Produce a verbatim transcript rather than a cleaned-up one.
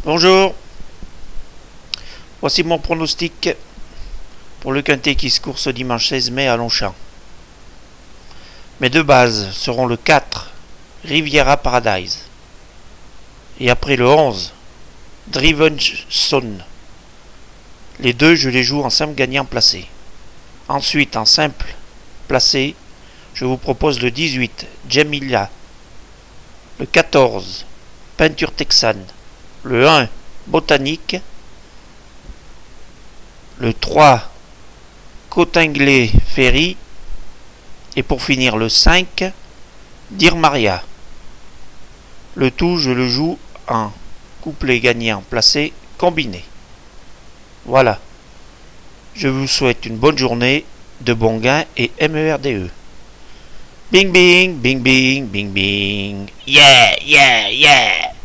Bonjour, voici mon pronostic pour le quintet qui se court ce dimanche seize mai à Longchamp. Mes deux bases seront le quatre, Riviera Paradise, et après le onze, Driven Son. Les deux, je les joue en simple gagnant placé. Ensuite, en simple placé, je vous propose le dix-huit, Jamila, le quatorze, Peinture Texane, le un, Botanique, le trois, Cotinglé Ferry, et pour finir le cinq, Dir Maria. Le tout, je le joue en couplet gagnant placé combiné. Voilà. Je vous souhaite une bonne journée, de bons gains et M E R D E. Bing bing, bing bing, bing bing. Yeah, yeah, yeah.